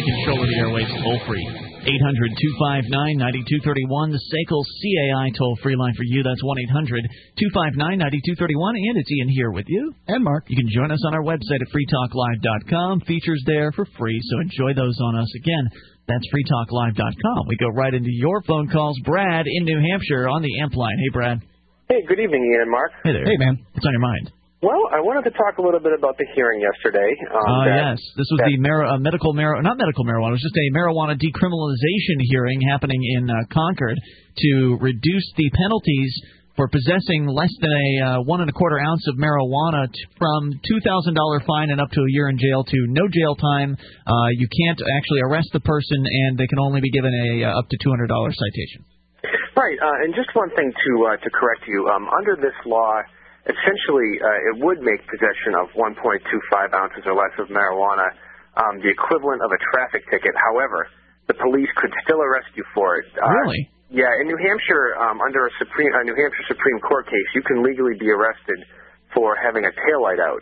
control of the airwaves toll-free. 800-259-9231, the SACL CAI toll-free line for you. That's 1-800-259-9231, and it's Ian here with you. And Mark. You can join us on our website at freetalklive.com. Features there for free, so enjoy those on us. Again, that's freetalklive.com. We go right into your phone calls. Brad in New Hampshire on the amp line. Hey, Brad. Hey, good evening, Ian and Mark. Hey there. Hey, man. What's on your mind? Well, I wanted to talk a little bit about the hearing yesterday. Yes. This was the not medical marijuana. It was just a marijuana decriminalization hearing happening in Concord to reduce the penalties for possessing less than a 1 1/4 ounce of marijuana from $2,000 fine and up to a year in jail to no jail time. You can't actually arrest the person, and they can only be given a up to $200 citation. Right. And just one thing to correct you. Under this law, essentially, it would make possession of 1.25 ounces or less of marijuana the equivalent of a traffic ticket. However, the police could still arrest you for it. Really? Yeah. In New Hampshire, under a New Hampshire Supreme Court case, you can legally be arrested for having a taillight out.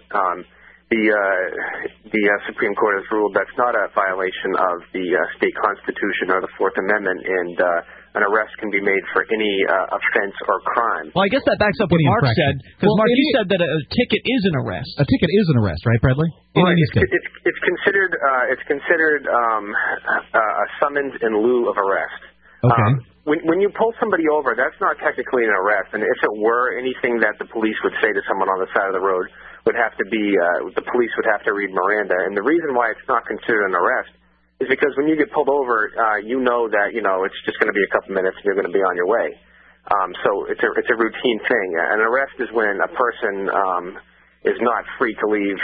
The Supreme Court has ruled that's not a violation of the state constitution or the Fourth Amendment, and an arrest can be made for any offense or crime. Well, I guess that backs up what Mark said, because Mark, you said that a ticket is an arrest. A ticket is an arrest, right, Bradley? Right. It's considered a summons in lieu of arrest. Okay. When you pull somebody over, that's not technically an arrest, and if it were, anything that the police would say to someone on the side of the road would have to be the police would have to read Miranda. And the reason why it's not considered an arrest is because when you get pulled over, you know that it's just going to be a couple minutes and you're going to be on your way. So it's a routine thing. An arrest is when a person is not free to leave,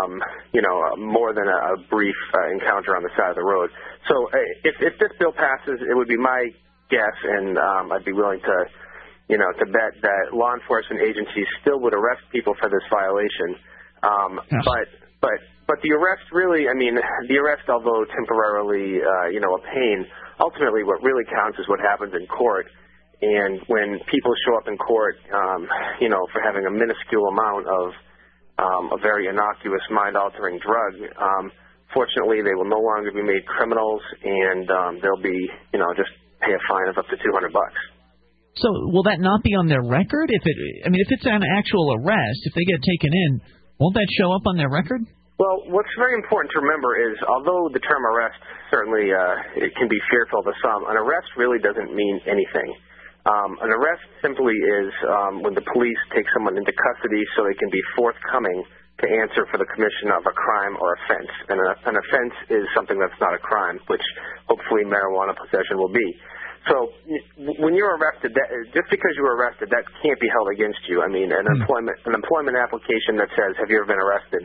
more than a brief encounter on the side of the road. So if this bill passes, it would be my guess, and I'd be willing to bet that law enforcement agencies still would arrest people for this violation. Yes. But the arrest really, the arrest, although temporarily, a pain, ultimately what really counts is what happens in court. And when people show up in court, for having a minuscule amount of a very innocuous, mind-altering drug, fortunately they will no longer be made criminals, and they'll be, just pay a fine of up to $200. So will that not be on their record? If it's an actual arrest, if they get taken in, won't that show up on their record? Well, what's very important to remember is, although the term arrest certainly it can be fearful to some, an arrest really doesn't mean anything. An arrest simply is when the police take someone into custody so they can be forthcoming to answer for the commission of a crime or offense. And an offense is something that's not a crime, which hopefully marijuana possession will be. So when you're arrested, just because you were arrested, that can't be held against you. An employment application that says, "Have you ever been arrested?"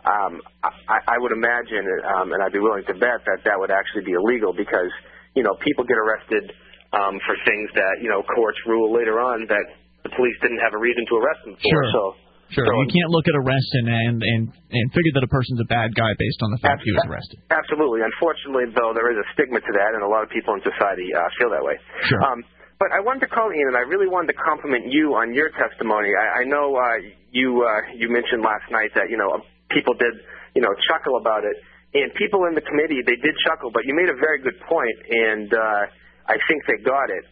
I would imagine, and I'd be willing to bet that would actually be illegal, because people get arrested for things that courts rule later on that the police didn't have a reason to arrest them for. Sure. You can't look at arrests and figure that a person's a bad guy based on the fact he was arrested. Absolutely. Unfortunately, though, there is a stigma to that, and a lot of people in society feel that way. Sure. But I wanted to call Ian, and I really wanted to compliment you on your testimony. I know you mentioned last night that people did chuckle about it, and people in the committee, they did chuckle, but you made a very good point, and I think they got it.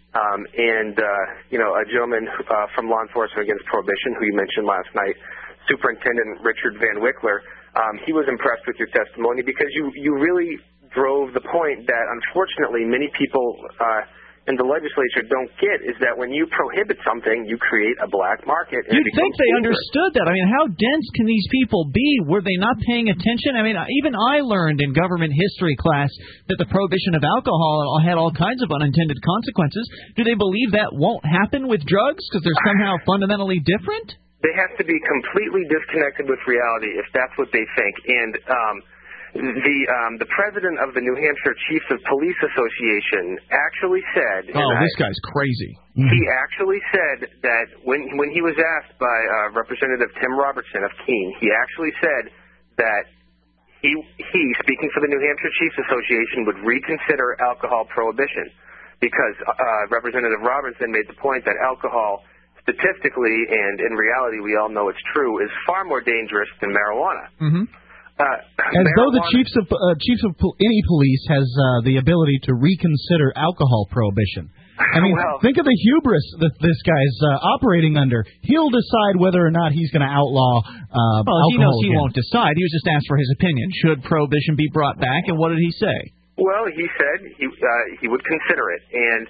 A gentleman from Law Enforcement Against Prohibition, who you mentioned last night, Superintendent Richard Van Wickler, he was impressed with your testimony, because you really drove the point that, unfortunately, many people in the legislature don't get, is that when you prohibit something, you create a black market. You'd think they understood that. How dense can these people be? Were they not paying attention? Even I learned in government history class that the prohibition of alcohol had all kinds of unintended consequences. Do they believe that won't happen with drugs because they're somehow fundamentally different? They have to be completely disconnected with reality if that's what they think. And the president of the New Hampshire Chiefs of Police Association actually said... Oh, this guy's crazy. He actually said that when he was asked by Representative Tim Robertson of Keene, he actually said that he, speaking for the New Hampshire Chiefs Association, would reconsider alcohol prohibition, because Representative Robertson made the point that alcohol, statistically and in reality, we all know it's true, is far more dangerous than marijuana. Mm-hmm. As though the chiefs of any police has the ability to reconsider alcohol prohibition. I mean, think of the hubris that this guy's operating under. He'll decide whether or not he's going to outlaw alcohol. He knows he won't decide. He was just asked for his opinion. Should prohibition be brought back, and what did he say? Well, he said he would consider it, and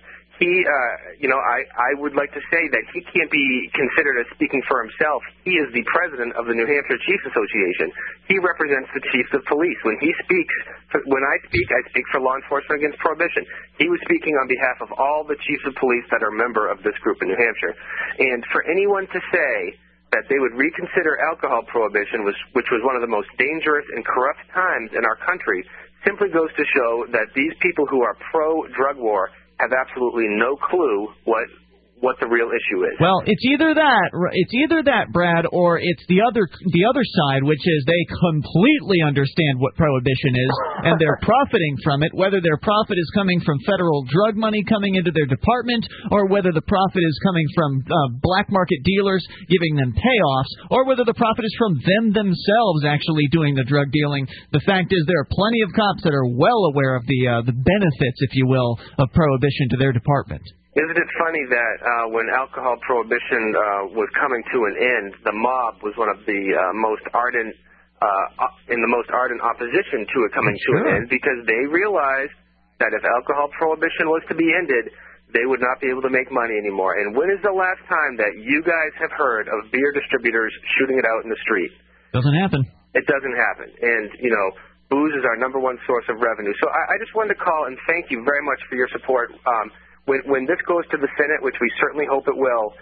I would like to say that he can't be considered as speaking for himself. He is the president of the New Hampshire Chiefs Association. He represents the chiefs of police. When I speak for law enforcement against prohibition. He was speaking on behalf of all the chiefs of police that are a member of this group in New Hampshire. And for anyone to say that they would reconsider alcohol prohibition, which was one of the most dangerous and corrupt times in our country, simply goes to show that these people who are pro-drug war have absolutely no clue what the real issue is. Well, it's either that, Brad, or it's the other side, which is they completely understand what prohibition is and they're profiting from it, whether their profit is coming from federal drug money coming into their department or whether the profit is coming from black market dealers giving them payoffs or whether the profit is from them themselves actually doing the drug dealing. The fact is there are plenty of cops that are well aware of the benefits, if you will, of prohibition to their department. Isn't it funny that when alcohol prohibition was coming to an end, the mob was one of the most ardent opposition to it coming to an end because they realized that if alcohol prohibition was to be ended, they would not be able to make money anymore. And when is the last time that you guys have heard of beer distributors shooting it out in the street? Doesn't happen. It doesn't happen. And, booze is our number one source of revenue. So I just wanted to call and thank you very much for your support. When this goes to the Senate, which we certainly hope it will,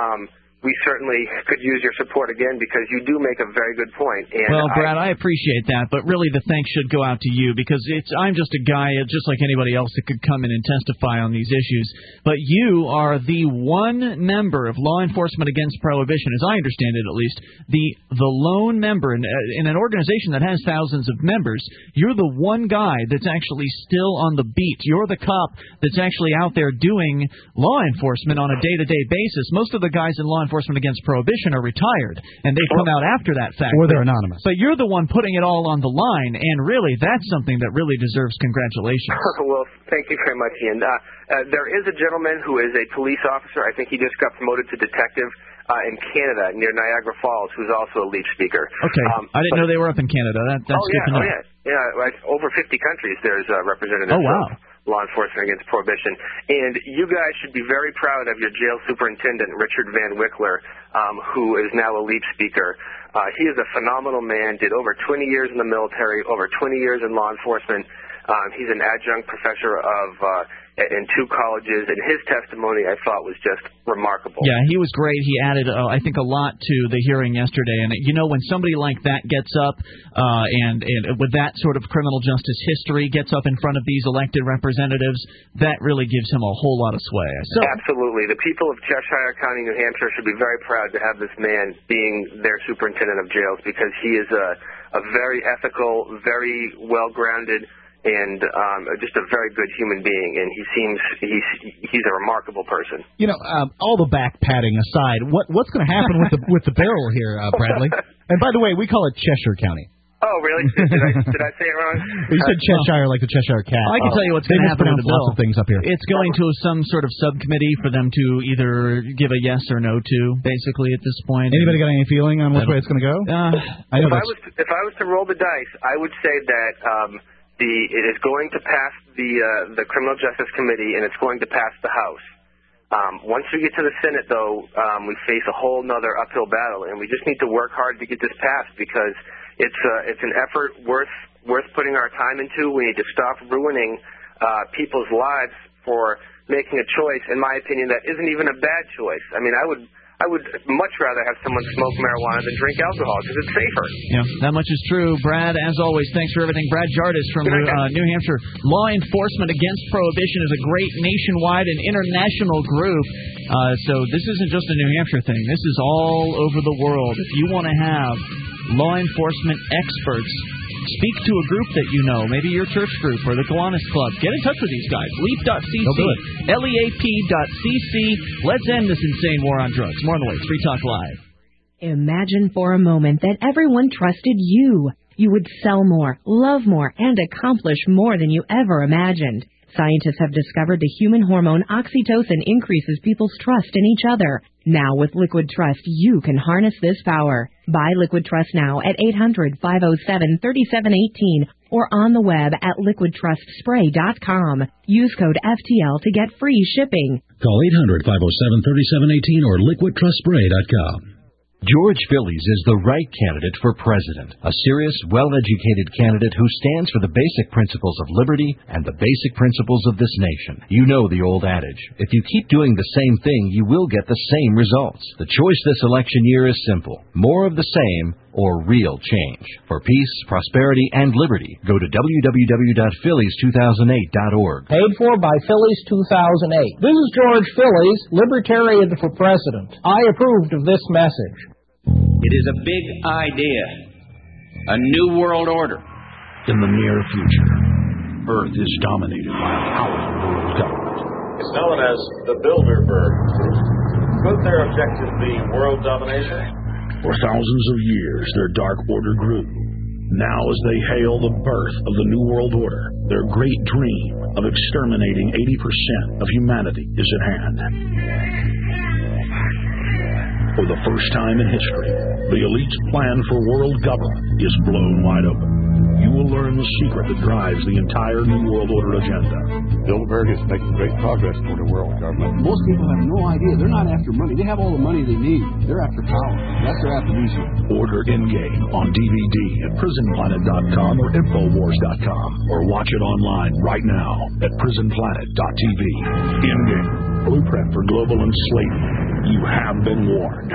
we certainly could use your support again because you do make a very good point. And well, Brad, I appreciate that, but really the thanks should go out to you because I'm just a guy just like anybody else that could come in and testify on these issues. But you are the one member of Law Enforcement Against Prohibition, as I understand it at least, the lone member in an organization that has thousands of members. You're the one guy that's actually still on the beat. You're the cop that's actually out there doing law enforcement on a day-to-day basis. Most of the guys in law enforcement against prohibition are retired, and they've come out after that fact. Or they're anonymous. But you're the one putting it all on the line, and really, that's something that really deserves congratulations. Well, thank you very much, Ian. There is a gentleman who is a police officer. I think he just got promoted to detective in Canada near Niagara Falls, who's also a lead speaker. Okay. I didn't know they were up in Canada. That's good to know. Like over 50 countries there's representatives of law enforcement against prohibition. And you guys should be very proud of your jail superintendent, Richard Van Wickler, who is now a lead speaker. He is a phenomenal man, did over 20 years in the military, over 20 years in law enforcement. He's an adjunct professor in 2 colleges, and his testimony, I thought, was just remarkable. Yeah, he was great. He added, I think, a lot to the hearing yesterday. And, when somebody like that gets up and with that sort of criminal justice history gets up in front of these elected representatives, that really gives him a whole lot of sway. Absolutely. The people of Cheshire County, New Hampshire, should be very proud to have this man being their superintendent of jails because he is a very ethical, very well-grounded, and just a very good human being, and he's a remarkable person. All the back patting aside, what's going to happen with the barrel here, Bradley? And by the way, we call it Cheshire County. Oh, really? Did I say it wrong? You said Cheshire like the Cheshire Cat. I can tell you what's going to happen with the bill. Lots of things up here. It's going to some sort of subcommittee for them to either give a yes or no to, basically, at this point. Anybody got any feeling on which way it's going to go? If I was to roll the dice, I would say that it is going to pass the Criminal Justice Committee, and it's going to pass the House. Once we get to the Senate, though, we face a whole other uphill battle, and we just need to work hard to get this passed because it's an effort worth putting our time into. We need to stop ruining people's lives for making a choice, in my opinion, that isn't even a bad choice. I mean, I would much rather have someone smoke marijuana than drink alcohol because it's safer. Yeah, that much is true. Brad, as always, thanks for everything. Brad Jardis from New Hampshire. Law Enforcement Against Prohibition is a great nationwide and international group. So this isn't just a New Hampshire thing. This is all over the world. If you want to have law enforcement experts speak to a group that you know, maybe your church group or the Kiwanis Club, get in touch with these guys. Leap.cc, LEAP.cc. Let's end this insane war on drugs. More on the way. It's Free Talk Live. Imagine for a moment that everyone trusted you. you would sell more, love more, and accomplish more than you ever imagined. Scientists have discovered the human hormone oxytocin increases people's trust in each other. Now with Liquid Trust, you can harness this power. Buy Liquid Trust now at 800-507-3718 or on the web at liquidtrustspray.com. Use code FTL to get free shipping. Call 800-507-3718 or liquidtrustspray.com. George Phillies is the right candidate for president. A serious, well-educated candidate who stands for the basic principles of liberty and the basic principles of this nation. You know the old adage, if you keep doing the same thing, you will get the same results. The choice this election year is simple. More of the same or real change. For peace, prosperity, and liberty, go to www.phillies2008.org. Paid for by Phillies 2008. This is George Phillies, Libertarian for President. I approved of this message. It is a big idea, a new world order. In the near future, Earth is dominated by a powerful world government. It's known as the Bilderberg Group. Could their objective be world domination? For thousands of years, their dark order grew. Now, as they hail the birth of the New World Order, their great dream of exterminating 80% of humanity is at hand. For the first time in history, the elite's plan for world government is blown wide open. You will learn the secret that drives the entire New World Order agenda. Bilderberg is making great progress toward a world government. Most people have no idea. They're not after money. They have all the money they need. They're after power. That's their after-reason. Order Endgame on DVD at prisonplanet.com or Infowars.com, or watch it online right now at prisonplanet.tv. Endgame, blueprint for global enslavement. You have been warned.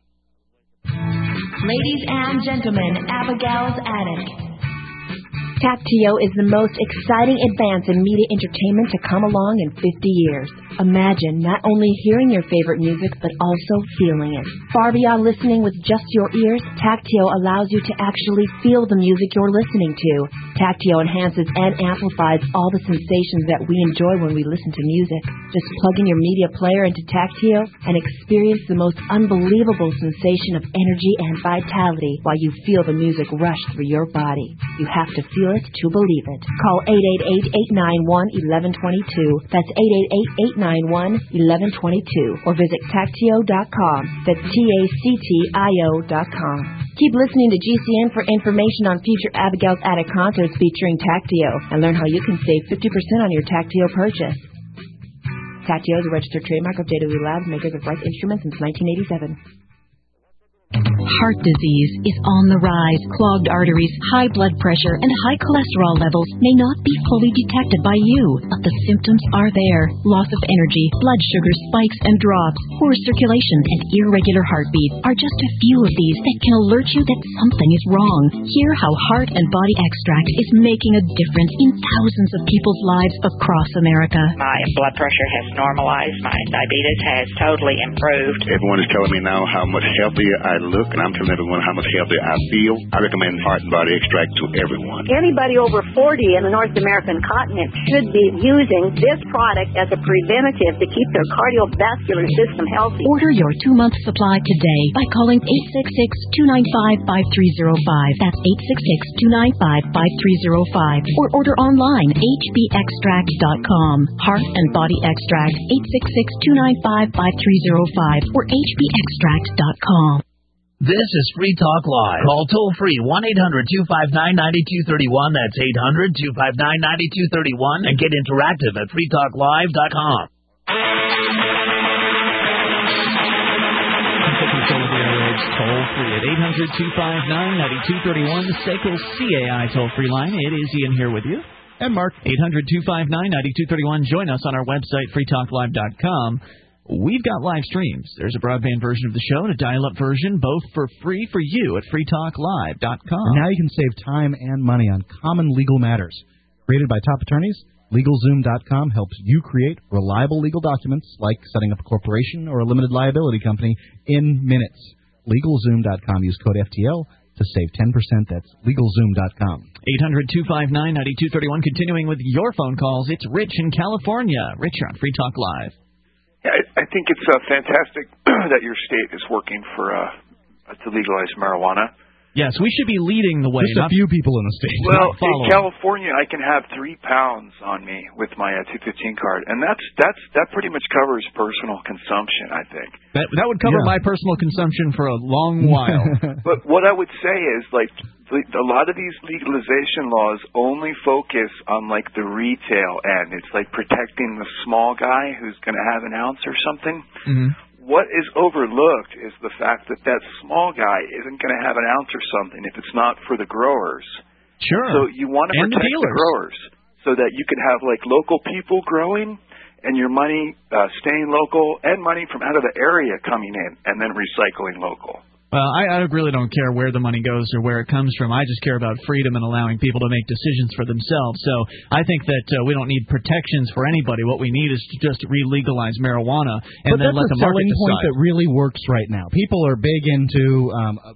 Ladies and gentlemen, Abigail's Attic. Tactio is the most exciting advance in media entertainment to come along in 50 years. Imagine not only hearing your favorite music, but also feeling it. Far beyond listening with just your ears, Tactio allows you to actually feel the music you're listening to. Tactio enhances and amplifies all the sensations that we enjoy when we listen to music. Just plug in your media player into Tactio and experience the most unbelievable sensation of energy and vitality while you feel the music rush through your body. You have to feel it to believe it. Call 888-891-1122. That's 888-891-1122. Or visit Tactio.com. That's TACTIO.com. Keep listening to GCN for information on future Abigail's Attic concerts featuring Tactio, and learn how you can save 50% on your Tactio purchase. Tactio is a registered trademark of JW Labs, makers of Rice Instruments, since 1987. Heart disease is on the rise. Clogged arteries, high blood pressure, and high cholesterol levels may not be fully detected by you, but the symptoms are there. Loss of energy, blood sugar spikes and drops, poor circulation, and irregular heartbeat are just a few of these that can alert you that something is wrong. Hear how Heart and Body Extract is making a difference in thousands of people's lives across America. My blood pressure has normalized. My diabetes has totally improved. Everyone is telling me now how much healthier I look, and I'm telling everyone how much healthier I feel. I recommend Heart and Body Extract to everyone. Anybody over 40 in the North American continent should be using this product as a preventative to keep their cardiovascular system healthy. Order your 2-month supply today by calling 866-295-5305. That's 866-295-5305. Or order online, hbextract.com. Heart and Body Extract, 866-295-5305 or hbextract.com. This is Free Talk Live. Call toll-free 1-800-259-9231. That's 800-259-9231. And get interactive at freetalklive.com. Toll-free at 800-259-9231, the SACL CAI toll-free line. It is Ian here with you. And Mark. 800-259-9231. Join us on our website, freetalklive.com. We've got live streams. There's a broadband version of the show and a dial-up version, both for free for you at freetalklive.com. And now you can save time and money on common legal matters. Created by top attorneys, LegalZoom.com helps you create reliable legal documents like setting up a corporation or a limited liability company in minutes. LegalZoom.com. Use code FTL to save 10%. That's LegalZoom.com. 800-259-9231. Continuing with your phone calls, it's Rich in California. Rich, you're on Free Talk Live. I think it's fantastic that your state is working for to legalize marijuana. Yes, we should be leading the way. Just a few people in the state. Well, in California, I can have 3 pounds on me with my 215 card, and that pretty much covers personal consumption, I think. That would cover my personal consumption for a long while. But what I would say is, like, a lot of these legalization laws only focus on, like, the retail end. It's like protecting the small guy who's going to have an ounce or something. Mm-hmm. What is overlooked is the fact that that small guy isn't going to have an ounce or something if it's not for the growers. Sure. So you want to protect the growers so that you can have, like, local people growing and your money staying local and money from out of the area coming in and then recycling local. Well, I really don't care where the money goes or where it comes from. I just care about freedom and allowing people to make decisions for themselves. So I think that we don't need protections for anybody. What we need is to just re-legalize marijuana and then let the market decide. But that's a selling point that really works right now. People are big into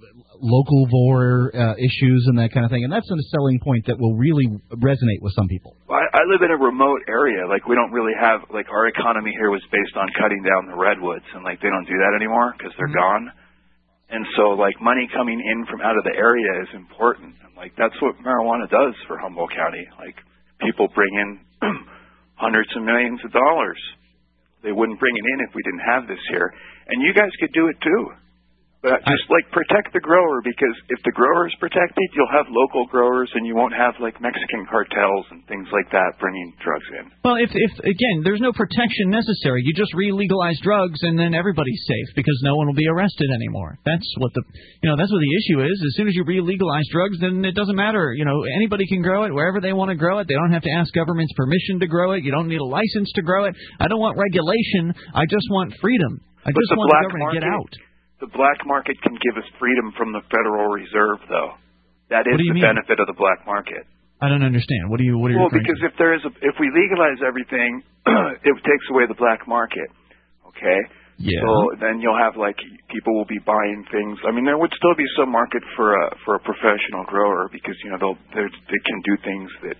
local vor issues and that kind of thing, and that's a selling point that will really resonate with some people. Well, I live in a remote area. Like, we don't really have, like, our economy here was based on cutting down the redwoods, and, like, they don't do that anymore because they're gone. And so, like, money coming in from out of the area is important. And, like, that's what marijuana does for Humboldt County. Like, people bring in hundreds of millions of dollars. They wouldn't bring it in if we didn't have this here. And you guys could do it, too. But just, like, protect the grower, because if the grower is protected, you'll have local growers and you won't have, like, Mexican cartels and things like that bringing drugs in. Well, if again, there's no protection necessary. You just re-legalize drugs and then everybody's safe because no one will be arrested anymore. That's what the issue is. As soon as you re-legalize drugs, then it doesn't matter. You know, anybody can grow it wherever they want to grow it. They don't have to ask government's permission to grow it. You don't need a license to grow it. I don't want regulation. I just want freedom. I just want the government to get out. The black market can give us freedom from the Federal Reserve, though. That is the benefit of the black market. I don't understand. What are you? Well, because if we legalize everything, it takes away the black market. Okay. Yeah. So then you'll have, like, people will be buying things. I mean, there would still be some market for a professional grower because they can do things that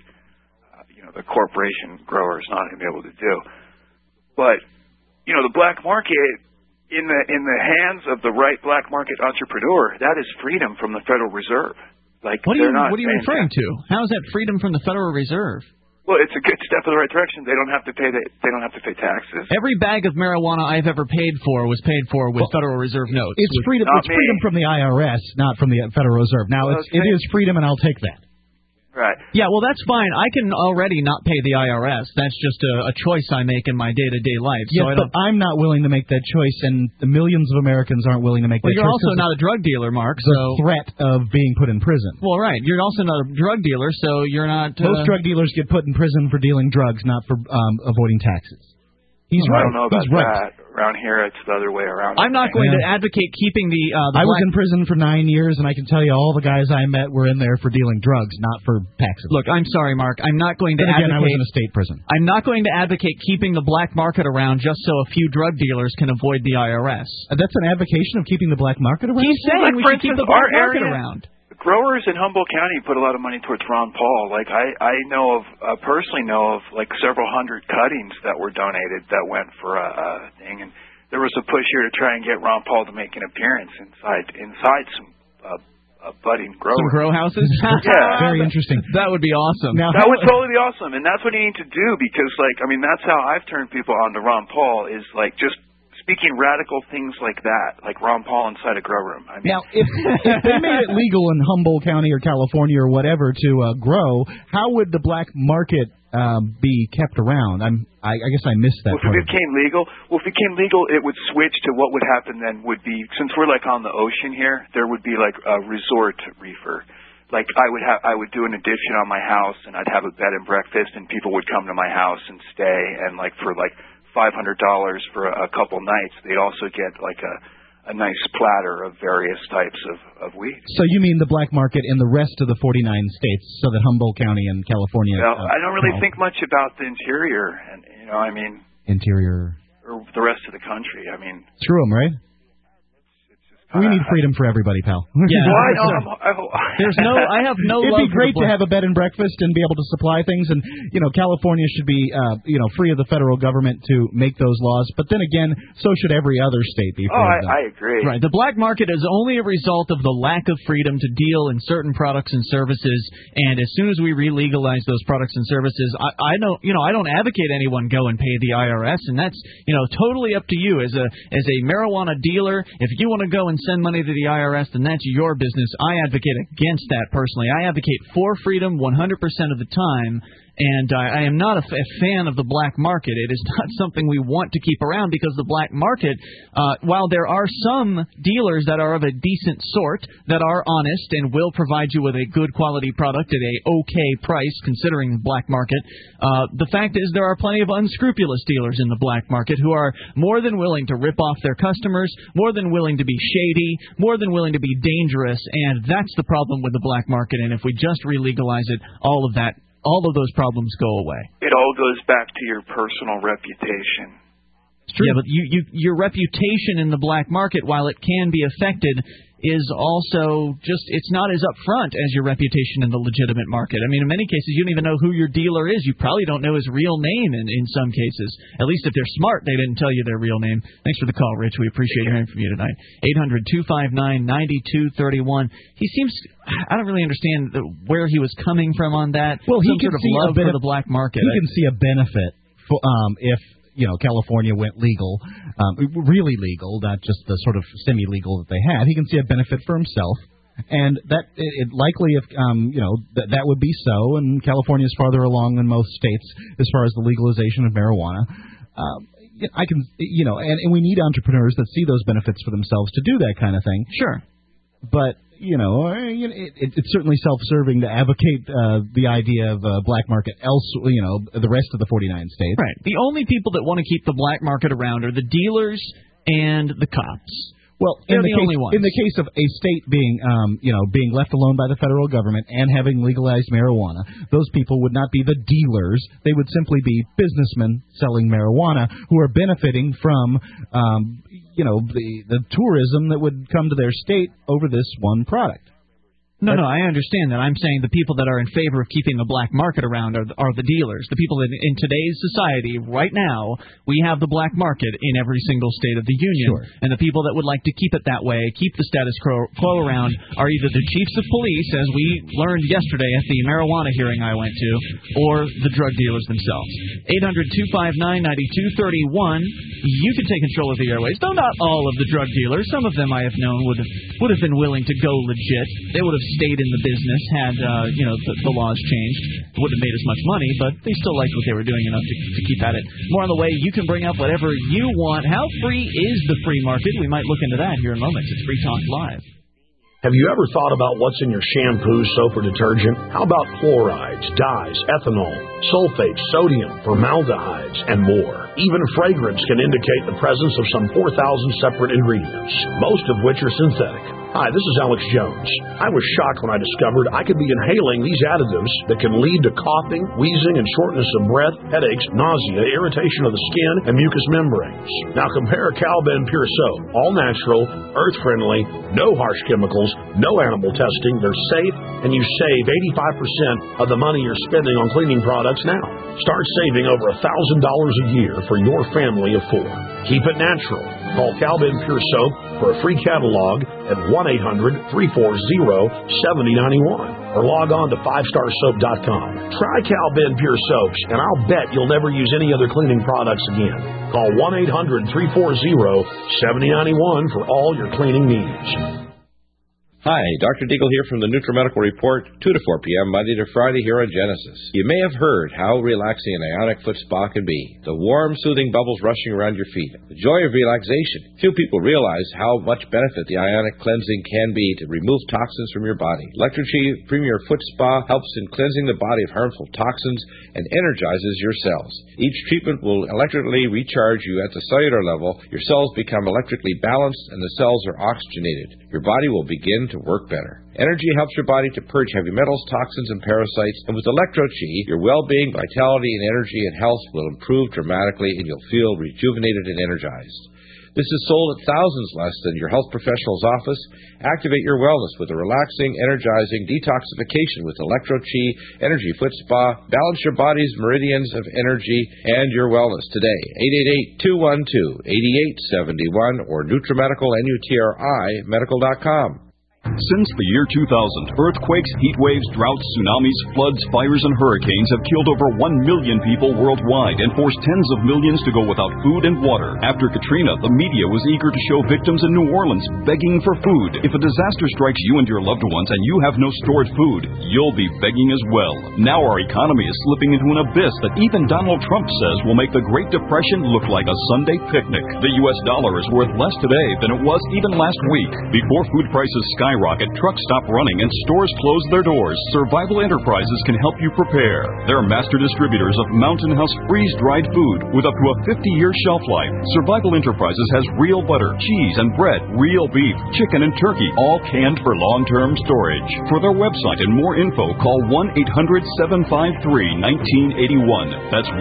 the corporation grower is not going to be able to do. But the black market, in the hands of the right black market entrepreneur, that is freedom from the Federal Reserve. Like, what are you referring to? How is that freedom from the Federal Reserve? Well, it's a good step in the right direction. They don't have to pay taxes. Every bag of marijuana I've ever paid for was paid for with Federal Reserve notes. It's freedom. It's freedom from the IRS, not from the Federal Reserve. Now, it is freedom, and I'll take that. Right. Yeah, well, that's fine. I can already not pay the IRS. That's just a choice I make in my day-to-day life. Yes, but I'm not willing to make that choice, and the millions of Americans aren't willing to make that choice. Well, you're also not a drug dealer, Mark. The threat of being put in prison. Well, right. You're also not a drug dealer, so you're not... Most drug dealers get put in prison for dealing drugs, not for avoiding taxes. He's right. I don't know about that. Around here, it's the other way around. I'm not going to advocate keeping the I was in prison for 9 years, and I can tell you all the guys I met were in there for dealing drugs, not for taxes. Look, I'm sorry, Mark. I'm not going to advocate... Again, I was in a state prison. I'm not going to advocate keeping the black market around just so a few drug dealers can avoid the IRS. That's an advocation of keeping the black market around? He's saying we should keep the black market around. Growers in Humboldt County put a lot of money towards Ron Paul. Like, I personally know of like several hundred cuttings that were donated that went for a thing, and there was a push here to try and get Ron Paul to make an appearance inside some budding growers. Some grow houses? Yeah. Very interesting. That would be awesome. Now, that would totally be awesome, and that's what you need to do because, like, I mean, that's how I've turned people on to Ron Paul is, like, just speaking radical things like that, like Ron Paul inside a grow room. I mean, now, if they made it legal in Humboldt County or California or whatever to grow, how would the black market be kept around? I guess I missed that. Well, if it became legal, it would switch to what would happen then would be, since we're like on the ocean here, there would be like a resort reefer. Like I would do an addition on my house, and I'd have a bed and breakfast, and people would come to my house and stay, and like for like $500 for a couple nights, they'd also get like a nice platter of various types of weed. So you mean the black market in the rest of the 49 states, so that Humboldt County and California... Well, I don't really think much about the interior, and Interior... Or the rest of the country, I mean... Screw them, right? We need freedom for everybody, pal. Yeah. Well, I have no It'd love be great for to have a bed and breakfast and be able to supply things, and California should be free of the federal government to make those laws. But then again, so should every other state be free of them. I agree. Right. The black market is only a result of the lack of freedom to deal in certain products and services. And as soon as we re-legalize those products and services, I don't advocate anyone go and pay the IRS, and that's totally up to you as a marijuana dealer. If you want to go and send money to the IRS, then that's your business. I advocate against that personally. I advocate for freedom 100% of the time. And I am not a fan of the black market. It is not something we want to keep around because the black market, while there are some dealers that are of a decent sort, that are honest and will provide you with a good quality product at a okay price considering the black market, the fact is there are plenty of unscrupulous dealers in the black market who are more than willing to rip off their customers, more than willing to be shady, more than willing to be dangerous, and that's the problem with the black market. And if we just re-legalize it, all of those problems go away. It all goes back to your personal reputation. It's true. Yeah, but your reputation in the black market, while it can be affected, is also it's not as upfront as your reputation in the legitimate market. I mean, in many cases, you don't even know who your dealer is. You probably don't know his real name in some cases. At least if they're smart, they didn't tell you their real name. Thanks for the call, Rich. We appreciate hearing from you tonight. 800-259-9231. He seems... I don't really understand where he was coming from on that. Well, he Some can sort of see love for the black market. He can see a benefit if California went legal, really legal, not just the sort of semi-legal that they had. He can see a benefit for himself, and that likely, if that would be so. And California is farther along than most states as far as the legalization of marijuana. I can, and we need entrepreneurs that see those benefits for themselves to do that kind of thing. Sure, but. It's certainly self-serving to advocate the idea of black market the rest of the 49 states. Right. The only people that want to keep the black market around are the dealers and the cops. Well, in the case of a state being left alone by the federal government and having legalized marijuana, those people would not be the dealers. They would simply be businessmen selling marijuana who are benefiting from the tourism that would come to their state over this one product. No, I understand that. I'm saying the people that are in favor of keeping the black market around are the dealers. The people that in today's society, right now, we have the black market in every single state of the union. Sure. And the people that would like to keep it that way, keep the status quo around, are either the chiefs of police, as we learned yesterday at the marijuana hearing I went to, or the drug dealers themselves. 800-259-9231. You can take control of the airways. Though not all of the drug dealers. Some of them I have known would have been willing to go legit. They would have stayed in the business had the laws changed. Wouldn't have made as much money, but they still liked what they were doing enough to keep at it. More on the way. You can bring up whatever you want. How free is the free market? We might look into that here in moments. It's Free Talk Live. Have you ever thought about what's in your shampoo, soap, or detergent? How about chlorides, dyes, ethanol, sulfates, sodium, formaldehydes, and more? Even fragrance can indicate the presence of some 4,000 separate ingredients, most of which are synthetic. Hi, this is Alex Jones. I was shocked when I discovered I could be inhaling these additives that can lead to coughing, wheezing, and shortness of breath, headaches, nausea, irritation of the skin, and mucous membranes. Now compare Cal-Ben Pure Soap. All natural, earth-friendly, no harsh chemicals, no animal testing. They're safe, and you save 85% of the money you're spending on cleaning products now. Start saving over $1,000 a year for your family of 4. Keep it natural. Call Cal-Ben Pure Soap for a free catalog at 1-800-340-7091 or log on to 5starsoap.com. Try Cal-Ben Pure Soaps, and I'll bet you'll never use any other cleaning products again. Call 1-800-340-7091 for all your cleaning needs. Hi, Dr. Deagle here from the NutriMedical Report, 2 to 4 p.m., Monday to Friday here on Genesis. You may have heard how relaxing an ionic foot spa can be. The warm, soothing bubbles rushing around your feet. The joy of relaxation. Few people realize how much benefit the ionic cleansing can be to remove toxins from your body. Electrochi Premier Foot Spa helps in cleansing the body of harmful toxins and energizes your cells. Each treatment will electrically recharge you at the cellular level. Your cells become electrically balanced and the cells are oxygenated. Your body will begin to work better. Energy helps your body to purge heavy metals, toxins, and parasites. And with Electro-Chi, your well-being, vitality, and energy and health will improve dramatically, and you'll feel rejuvenated and energized. This is sold at thousands less than your health professional's office. Activate your wellness with a relaxing, energizing detoxification with Electro-Chi Energy Foot Spa. Balance your body's meridians of energy and your wellness today. 888-212-8871 or NutriMedical, N-U-T-R-I, medical.com. Since the year 2000, earthquakes, heat waves, droughts, tsunamis, floods, fires, and hurricanes have killed over 1 million people worldwide and forced tens of millions to go without food and water. After Katrina, the media was eager to show victims in New Orleans begging for food. If a disaster strikes you and your loved ones and you have no stored food, you'll be begging as well. Now our economy is slipping into an abyss that even Donald Trump says will make the Great Depression look like a Sunday picnic. The U.S. dollar is worth less today than it was even last week. Before food prices skyrocket, trucks stop running, and stores close their doors, Survival Enterprises can help you prepare. They're master distributors of Mountain House freeze-dried food with up to a 50-year shelf life. Survival Enterprises has real butter, cheese, and bread, real beef, chicken, and turkey, all canned for long-term storage. For their website and more info, call 1-800-753-1981. That's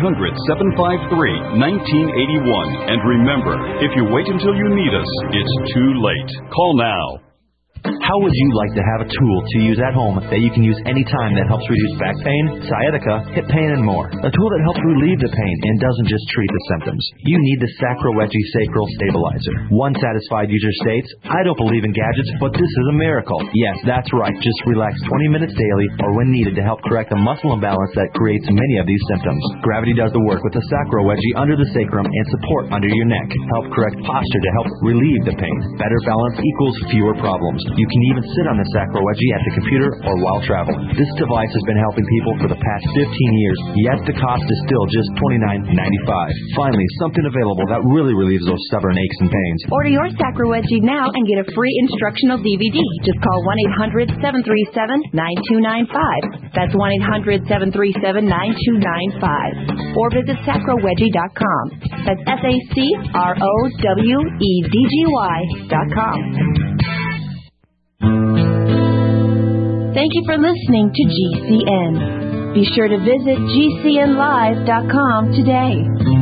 1-800-753-1981. And remember, if you wait until you need us, it's too late. Call now. How would you like to have a tool to use at home that you can use anytime that helps reduce back pain, sciatica, hip pain, and more? A tool that helps relieve the pain and doesn't just treat the symptoms. You need the Sacrowetti Sacral Stabilizer. One satisfied user states, I don't believe in gadgets, but this is a miracle. Yes, that's right. Just relax 20 minutes daily or when needed to help correct the muscle imbalance that creates many of these symptoms. Gravity does the work with the Sacrowetti under the sacrum and support under your neck. Help correct posture to help relieve the pain. Better balance equals fewer problems. You can even sit on the Sacrowetti at the computer or while traveling. This device has been helping people for the past 15 years, yet the cost is still just $29.95. Finally, something available that really relieves those stubborn aches and pains. Order your Sacrowetti now and get a free instructional DVD. Just call 1-800-737-9295. That's 1-800-737-9295. Or visit sacrowetti.com. That's SACROWEDGY.com. Thank you for listening to GCN. Be sure to visit GCNlive.com today.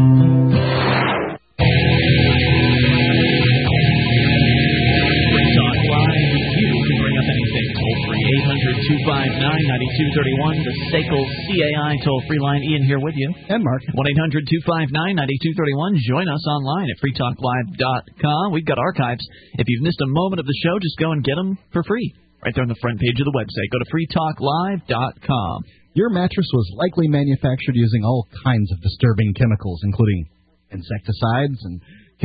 Talk Live. You can bring up anything. Toll free 800-259-9231. The SACL CAI toll-free line. Ian here with you. And Mark. 1-800-259-9231. Join us online at freetalklive.com. We've got archives. If you've missed a moment of the show, just go and get them for free. Right there on the front page of the website. Go to freetalklive.com. Your mattress was likely manufactured using all kinds of disturbing chemicals, including insecticides and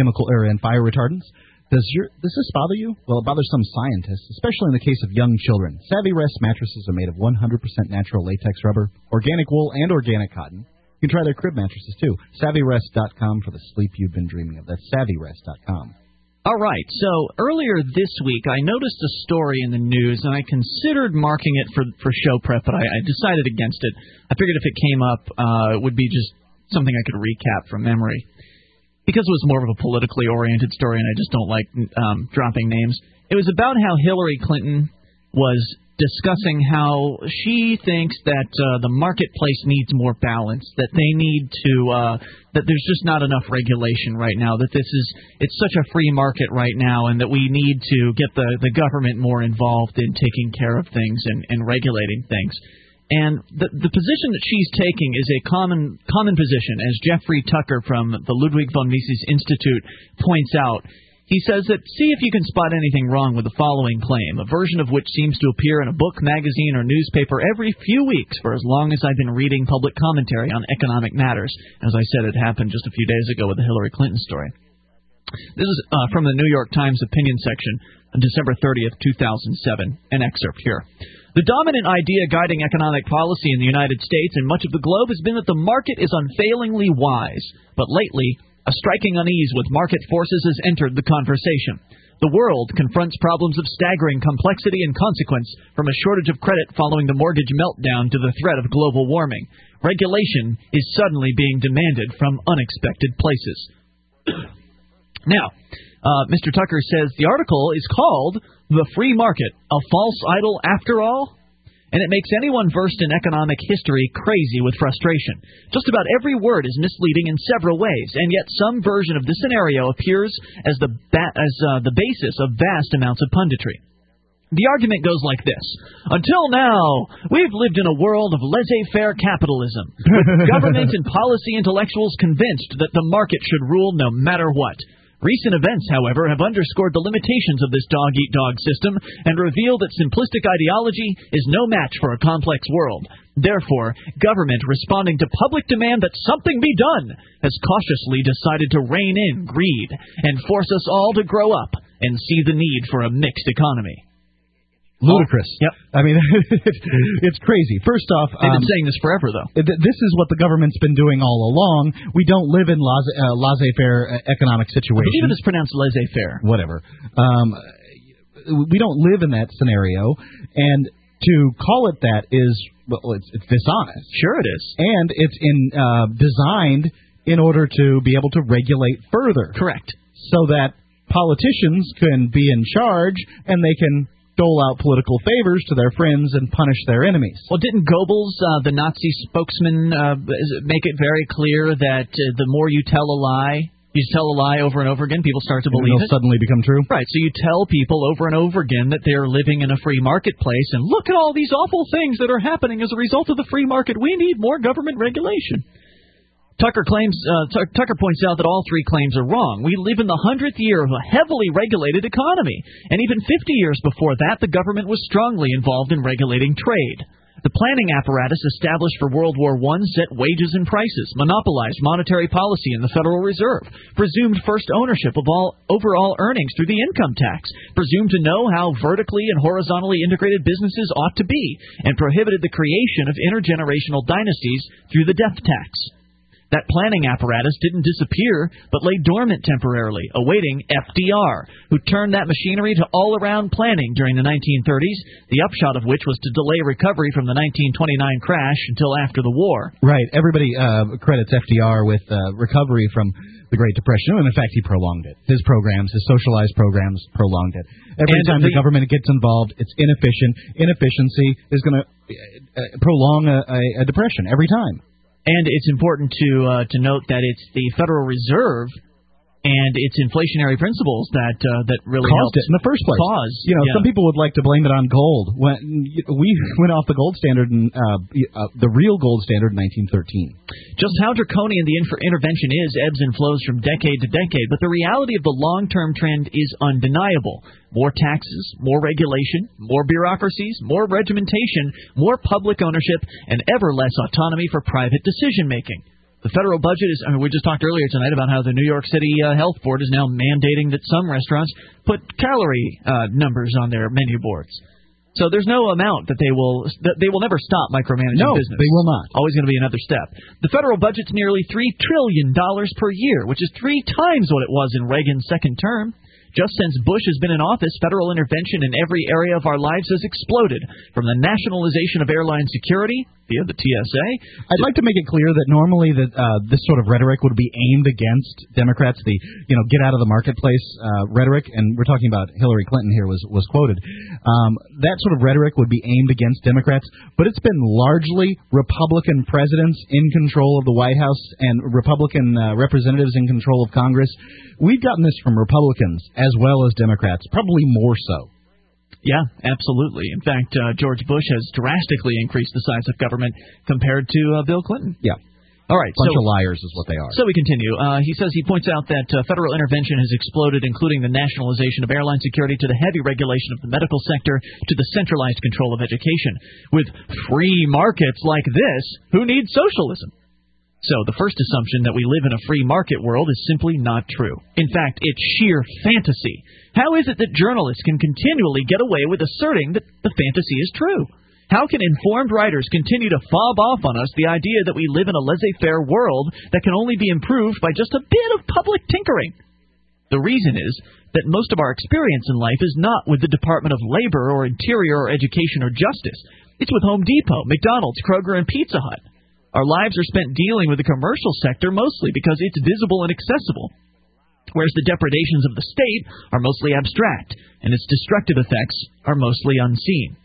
and fire retardants. Does this bother you? Well, it bothers some scientists, especially in the case of young children. Savvy Rest mattresses are made of 100% natural latex rubber, organic wool, and organic cotton. You can try their crib mattresses, too. SavvyRest.com for the sleep you've been dreaming of. That's SavvyRest.com. All right, so earlier this week I noticed a story in the news, and I considered marking it for show prep, but I decided against it. I figured if it came up, it would be just something I could recap from memory. Because it was more of a politically oriented story, and I just don't like dropping names. It was about how Hillary Clinton was discussing how she thinks that the marketplace needs more balance, that they need to, that there's just not enough regulation right now, that it's such a free market right now, and that we need to get the government more involved in taking care of things and regulating things. And the position that she's taking is a common position, as Jeffrey Tucker from the Ludwig von Mises Institute points out. He says that, see if you can spot anything wrong with the following claim, a version of which seems to appear in a book, magazine, or newspaper every few weeks for as long as I've been reading public commentary on economic matters. As I said, it happened just a few days ago with the Hillary Clinton story. This is from the New York Times opinion section on December 30th, 2007, an excerpt here. The dominant idea guiding economic policy in the United States and much of the globe has been that the market is unfailingly wise, but lately a striking unease with market forces has entered the conversation. The world confronts problems of staggering complexity and consequence, from a shortage of credit following the mortgage meltdown to the threat of global warming. Regulation is suddenly being demanded from unexpected places. Now, Mr. Tucker says the article is called "The Free Market, a False Idol After All?" and it makes anyone versed in economic history crazy with frustration. Just about every word is misleading in several ways, and yet some version of this scenario appears as the basis of vast amounts of punditry. The argument goes like this. Until now, we've lived in a world of laissez-faire capitalism, with government and policy intellectuals convinced that the market should rule no matter what. Recent events, however, have underscored the limitations of this dog-eat-dog system and revealed that simplistic ideology is no match for a complex world. Therefore, government, responding to public demand that something be done, has cautiously decided to rein in greed and force us all to grow up and see the need for a mixed economy. Ludicrous. Yep. I mean, it's crazy. First off, they've been saying this forever, though. This is what the government's been doing all along. We don't live in laissez-faire economic situations. I believe it is pronounced laissez-faire. Whatever. We don't live in that scenario, and to call it that is, well, it's dishonest. Sure it is. And it's designed in order to be able to regulate further. Correct. So that politicians can be in charge and they can dole out political favors to their friends and punish their enemies. Well, didn't Goebbels, the Nazi spokesman, make it very clear that the more you tell a lie over and over again, people start to believe it'll suddenly become true? Right, so you tell people over and over again that they're living in a free marketplace, and look at all these awful things that are happening as a result of the free market. We need more government regulation. Tucker points out that all three claims are wrong. We live in the 100th year of a heavily regulated economy, and even 50 years before that, the government was strongly involved in regulating trade. The planning apparatus established for World War I set wages and prices, monopolized monetary policy in the Federal Reserve, presumed first ownership of all overall earnings through the income tax, presumed to know how vertically and horizontally integrated businesses ought to be, and prohibited the creation of intergenerational dynasties through the death tax. That planning apparatus didn't disappear, but lay dormant temporarily, awaiting FDR, who turned that machinery to all-around planning during the 1930s, the upshot of which was to delay recovery from the 1929 crash until after the war. Right. Everybody credits FDR with recovery from the Great Depression, and in fact, he prolonged it. His programs, his socialized programs, prolonged it. Every time the government gets involved, it's inefficient. Inefficiency is going to prolong a depression every time. And it's important to note that it's the Federal Reserve and its inflationary principles that really caused it in the first place. Some people would like to blame it on gold. When we went off the gold standard, the real gold standard, in 1913. Just how draconian the intervention is ebbs and flows from decade to decade, but the reality of the long-term trend is undeniable. More taxes, more regulation, more bureaucracies, more regimentation, more public ownership, and ever less autonomy for private decision-making. The federal budget is, we just talked earlier tonight about how the New York City Health Board is now mandating that some restaurants put calorie numbers on their menu boards. So there's no amount that they will never stop micromanaging business. No, they will not. Always going to be another step. The federal budget's nearly $3 trillion per year, which is 3 times what it was in Reagan's second term. Just since Bush has been in office, federal intervention in every area of our lives has exploded, from the nationalization of airline security via the TSA. I'd like to make it clear that normally that this sort of rhetoric would be aimed against Democrats, the get out of the marketplace rhetoric, and we're talking about Hillary Clinton here was quoted. That sort of rhetoric would be aimed against Democrats, but it's been largely Republican presidents in control of the White House and Republican representatives in control of Congress. We've gotten this from Republicans as well as Democrats, probably more so. Yeah, absolutely. In fact, George Bush has drastically increased the size of government compared to Bill Clinton. Yeah. All right. Bunch of liars is what they are. So we continue. He points out that federal intervention has exploded, including the nationalization of airline security to the heavy regulation of the medical sector to the centralized control of education. With free markets like this, who needs socialism? So the first assumption that we live in a free market world is simply not true. In fact, it's sheer fantasy. How is it that journalists can continually get away with asserting that the fantasy is true? How can informed writers continue to fob off on us the idea that we live in a laissez-faire world that can only be improved by just a bit of public tinkering? The reason is that most of our experience in life is not with the Department of Labor or Interior or Education or Justice. It's with Home Depot, McDonald's, Kroger, and Pizza Hut. Our lives are spent dealing with the commercial sector mostly because it's visible and accessible, whereas the depredations of the state are mostly abstract, and its destructive effects are mostly unseen.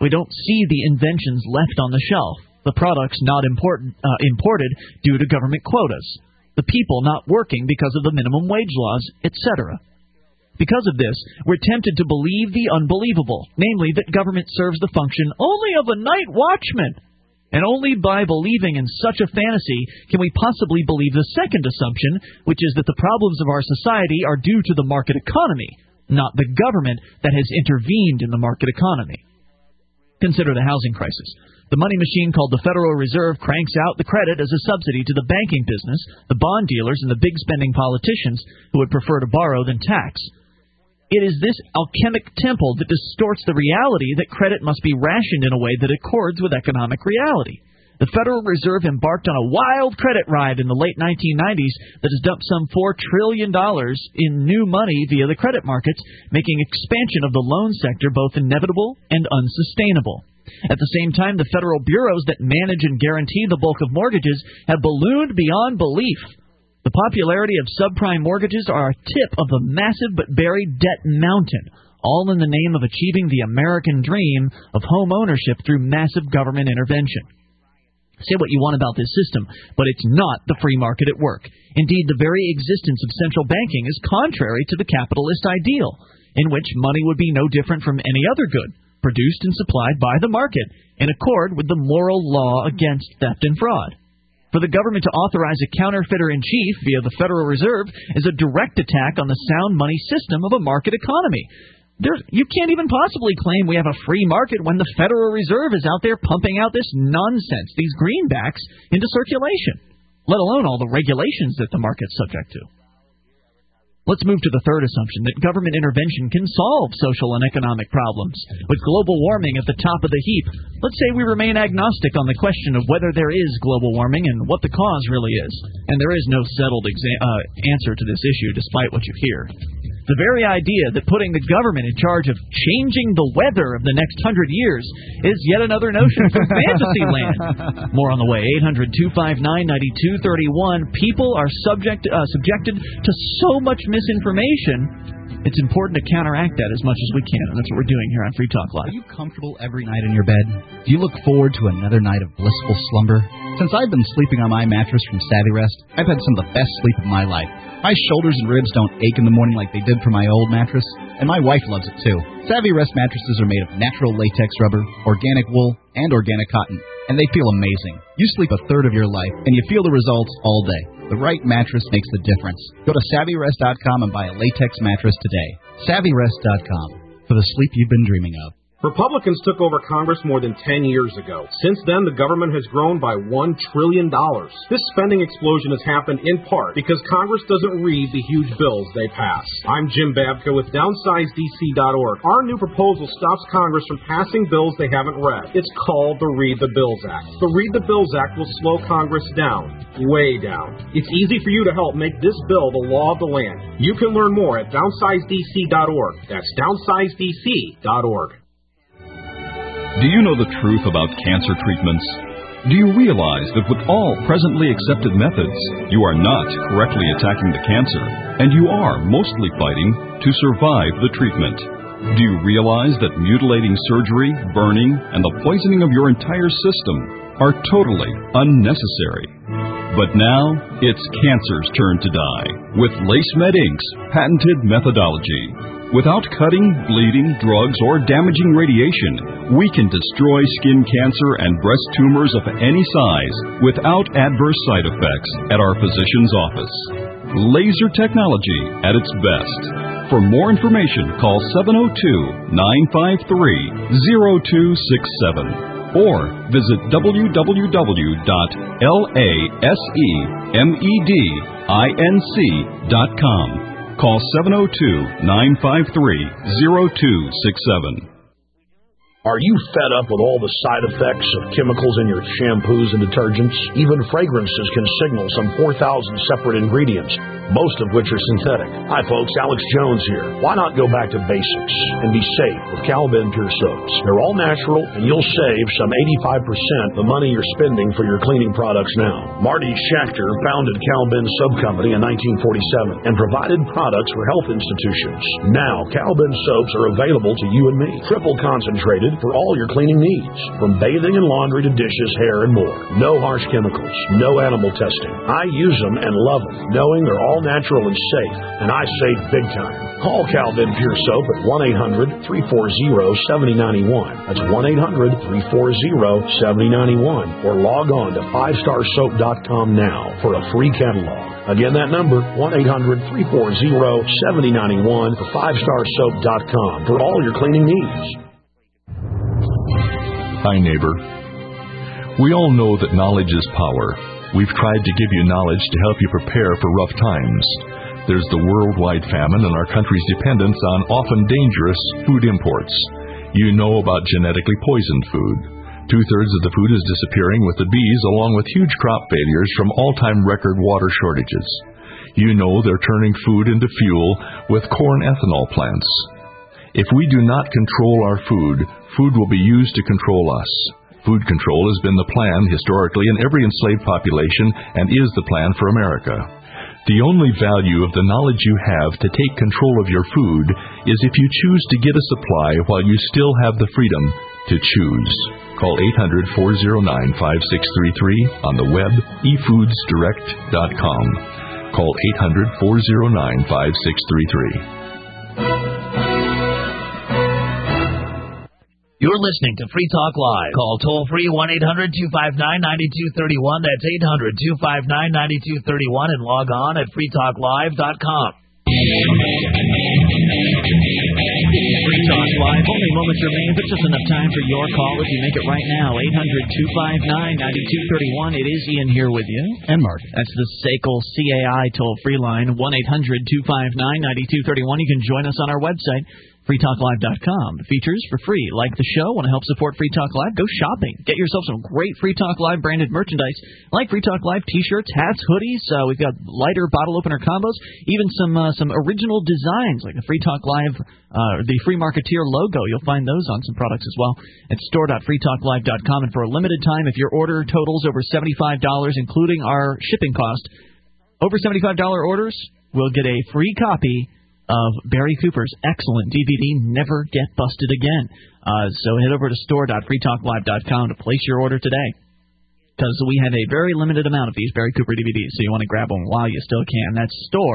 We don't see the inventions left on the shelf, the products not imported due to government quotas, the people not working because of the minimum wage laws, etc. Because of this, we're tempted to believe the unbelievable, namely that government serves the function only of a night watchman. And only by believing in such a fantasy can we possibly believe the second assumption, which is that the problems of our society are due to the market economy, not the government that has intervened in the market economy. Consider the housing crisis. The money machine called the Federal Reserve cranks out the credit as a subsidy to the banking business, the bond dealers, and the big spending politicians who would prefer to borrow than tax. It is this alchemic temple that distorts the reality that credit must be rationed in a way that accords with economic reality. The Federal Reserve embarked on a wild credit ride in the late 1990s that has dumped some $4 trillion in new money via the credit markets, making expansion of the loan sector both inevitable and unsustainable. At the same time, the federal bureaus that manage and guarantee the bulk of mortgages have ballooned beyond belief. The popularity of subprime mortgages are a tip of the massive but buried debt mountain, all in the name of achieving the American dream of home ownership through massive government intervention. Say what you want about this system, but it's not the free market at work. Indeed, the very existence of central banking is contrary to the capitalist ideal, in which money would be no different from any other good, produced and supplied by the market, in accord with the moral law against theft and fraud. For the government to authorize a counterfeiter-in-chief via the Federal Reserve is a direct attack on the sound money system of a market economy. You can't even possibly claim we have a free market when the Federal Reserve is out there pumping out this nonsense, these greenbacks, into circulation, let alone all the regulations that the market's subject to. Let's move to the third assumption, that government intervention can solve social and economic problems. With global warming at the top of the heap, let's say we remain agnostic on the question of whether there is global warming and what the cause really is. And there is no settled answer to this issue, despite what you hear. The very idea that putting the government in charge of changing the weather of the next 100 years is yet another notion from fantasy land. More on the way. 800-259-9231. People are subjected to so much misinformation. It's important to counteract that as much as we can, and that's what we're doing here on Free Talk Live. Are you comfortable every night in your bed? Do you look forward to another night of blissful slumber? Since I've been sleeping on my mattress from SavvyRest, I've had some of the best sleep of my life. My shoulders and ribs don't ache in the morning like they did for my old mattress, and my wife loves it too. SavvyRest mattresses are made of natural latex rubber, organic wool, and organic cotton, and they feel amazing. You sleep a third of your life, and you feel the results all day. The right mattress makes the difference. Go to SavvyRest.com and buy a latex mattress today. SavvyRest.com, for the sleep you've been dreaming of. Republicans took over Congress more than 10 years ago. Since then, the government has grown by $1 trillion. This spending explosion has happened in part because Congress doesn't read the huge bills they pass. I'm Jim Babka with DownsizeDC.org. Our new proposal stops Congress from passing bills they haven't read. It's called the Read the Bills Act. The Read the Bills Act will slow Congress down, way down. It's easy for you to help make this bill the law of the land. You can learn more at DownsizeDC.org. That's DownsizeDC.org. Do you know the truth about cancer treatments? Do you realize that with all presently accepted methods, you are not correctly attacking the cancer, and you are mostly fighting to survive the treatment? Do you realize that mutilating surgery, burning, and the poisoning of your entire system are totally unnecessary? But now, it's cancer's turn to die with LaceMed Inc.'s patented methodology. Without cutting, bleeding, drugs, or damaging radiation, we can destroy skin cancer and breast tumors of any size without adverse side effects at our physician's office. Laser technology at its best. For more information, call 702-953-0267 or visit www.lasemedinc.com. Call 702-953-0267. Are you fed up with all the side effects of chemicals in your shampoos and detergents? Even fragrances can signal some 4,000 separate ingredients. most of which are synthetic. Hi folks, Alex Jones here. Why not go back to basics and be safe with Cal-Ben Pure Soaps? They're all natural, and you'll save some 85% the money you're spending for your cleaning products now. Marty Schachter founded Cal-Ben Soap Company in 1947 and provided products for health institutions. Now, Cal-Ben soaps are available to you and me, triple concentrated for all your cleaning needs, from bathing and laundry to dishes, hair, and more. No harsh chemicals, no animal testing. I use them and love them, knowing they're all natural and safe, and I save big time. Call Cal-Ben Pure Soap at 1-800-340-7091. That's 1-800-340-7091, or log on to 5starsoap.com now for a free catalog. Again, that number, 1-800-340-7091 for 5starsoap.com for all your cleaning needs. Hi, neighbor. We all know that knowledge is power. We've tried to give you knowledge to help you prepare for rough times. There's the worldwide famine and our country's dependence on often dangerous food imports. You know about genetically poisoned food. 2/3 of the food is disappearing with the bees, along with huge crop failures from all-time record water shortages. You know they're turning food into fuel with corn ethanol plants. If we do not control our food, food will be used to control us. Food control has been the plan historically in every enslaved population and is the plan for America. The only value of the knowledge you have to take control of your food is if you choose to get a supply while you still have the freedom to choose. Call 800-409-5633 on the web, efoodsdirect.com. Call 800-409-5633. You're listening to Free Talk Live. Call toll-free 1-800-259-9231. That's 800-259-9231, and log on at freetalklive.com. Free Talk Live. Only moments remain, but just enough time for your call if you make it right now. 800-259-9231. It is Ian here with you. And Mark. That's the SACL CAI toll-free line, 1-800-259-9231. You can join us on our website, freetalklive.com. Features for free. Like the show? Want to help support Free Talk Live? Go shopping. Get yourself some great Free Talk Live branded merchandise like Free Talk Live t-shirts, hats, hoodies. We've got lighter bottle opener combos, even some original designs like the Free Talk Live, the Free Marketeer logo. You'll find those on some products as well at store.freetalklive.com. And for a limited time, if your order totals over $75, including our shipping cost, over $75 orders will get a free copy of Barry Cooper's excellent DVD, Never Get Busted Again. So head over to store.freetalklive.com to place your order today, because we have a very limited amount of these Barry Cooper DVDs, so you want to grab them while you still can. That's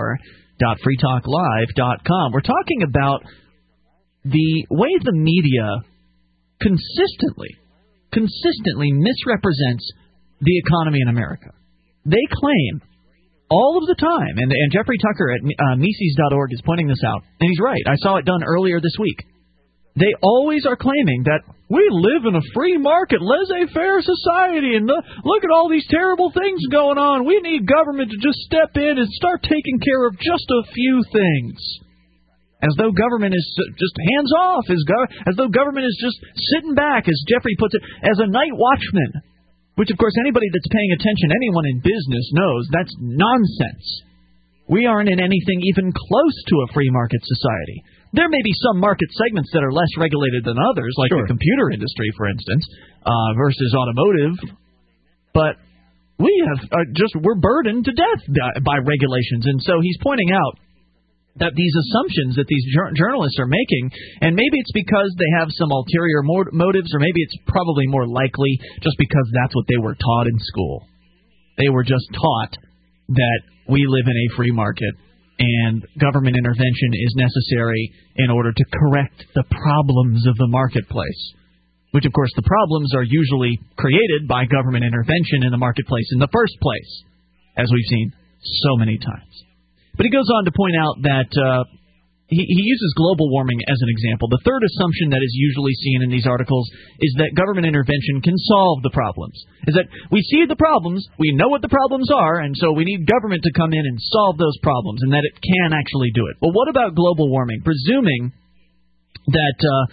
store.freetalklive.com. We're talking about the way the media consistently misrepresents the economy in America. They claim all of the time, and Jeffrey Tucker at Mises.org is pointing this out, and he's right. I saw it done earlier this week. They always are claiming that we live in a free market, laissez-faire society, and look at all these terrible things going on. We need government to just step in and start taking care of just a few things. As though government is just hands off, as though government is just sitting back, as Jeffrey puts it, as a night watchman. Which, of course, anybody that's paying attention, anyone in business knows that's nonsense. We aren't in anything even close to a free market society. There may be some market segments that are less regulated than others, like the computer industry, for instance, versus automotive. But we we're burdened to death by regulations. And so he's pointing out that these assumptions that these journalists are making, and maybe it's because they have some ulterior motives, or maybe it's probably more likely just because that's what they were taught in school. They were just taught that we live in a free market and government intervention is necessary in order to correct the problems of the marketplace, which, of course, the problems are usually created by government intervention in the marketplace in the first place, as we've seen so many times. But he goes on to point out that he uses global warming as an example. The third assumption that is usually seen in these articles is that government intervention can solve the problems. Is that we see the problems, we know what the problems are, and so we need government to come in and solve those problems, and that it can actually do it. Well, what about global warming? Presuming that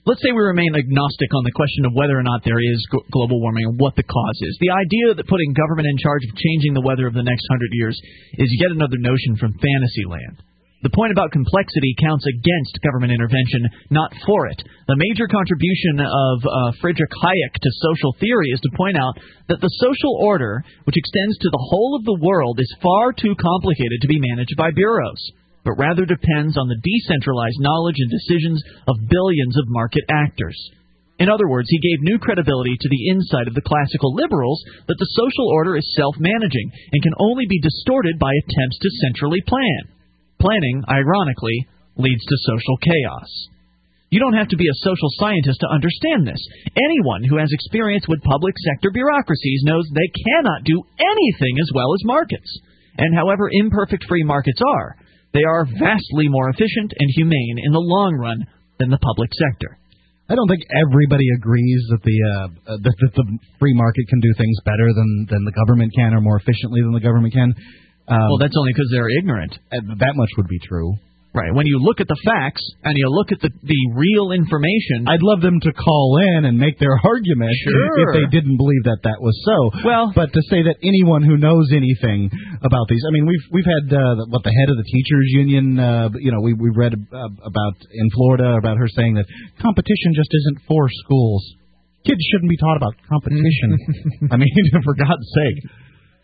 Let's say we remain agnostic on the question of whether or not there is global warming and what the cause is. The idea that putting government in charge of changing the weather of the next 100 years is yet another notion from Fantasyland. The point about complexity counts against government intervention, not for it. The major contribution of Friedrich Hayek to social theory is to point out that the social order, which extends to the whole of the world, is far too complicated to be managed by bureaus, but rather depends on the decentralized knowledge and decisions of billions of market actors. In other words, he gave new credibility to the insight of the classical liberals that the social order is self-managing and can only be distorted by attempts to centrally plan. Planning, ironically, leads to social chaos. You don't have to be a social scientist to understand this. Anyone who has experience with public sector bureaucracies knows they cannot do anything as well as markets. And however imperfect free markets are, they are vastly more efficient and humane in the long run than the public sector. I don't think everybody agrees that the free market can do things better than the government can, or more efficiently than the government can. Well, that's only because they're ignorant. That much would be true. Right. When you look at the facts and you look at the real information... I'd love them to call in and make their argument if they didn't believe that was so. Well, but to say that anyone who knows anything about these... I mean, we've had the head of the teachers union, we read about in Florida about her saying that competition just isn't for schools. Kids shouldn't be taught about competition. I mean, for God's sake.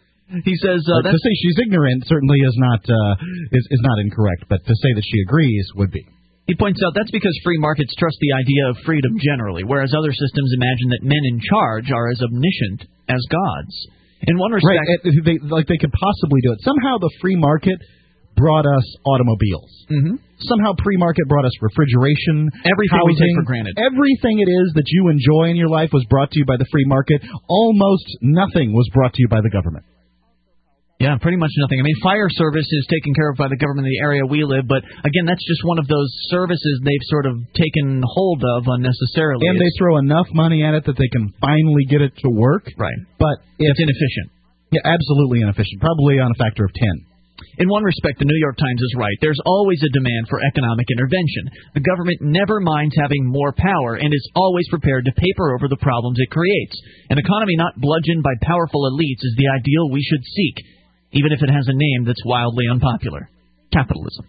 He says to say she's ignorant certainly is not incorrect, but to say that she agrees would be. He points out that's because free markets trust the idea of freedom generally, whereas other systems imagine that men in charge are as omniscient as gods. In one respect, they could possibly do it. Somehow the free market brought us automobiles. Mm-hmm. Somehow pre-market brought us refrigeration, everything housing, we take for granted. Everything it is that you enjoy in your life was brought to you by the free market. Almost nothing was brought to you by the government. Yeah, pretty much nothing. I mean, fire service is taken care of by the government in the area we live, but again, that's just one of those services they've sort of taken hold of unnecessarily. And they throw enough money at it that they can finally get it to work. Right. But it's inefficient. Yeah, absolutely inefficient. Probably on a factor of 10. In one respect, the New York Times is right. There's always a demand for economic intervention. The government never minds having more power and is always prepared to paper over the problems it creates. An economy not bludgeoned by powerful elites is the ideal we should seek, even if it has a name that's wildly unpopular. Capitalism.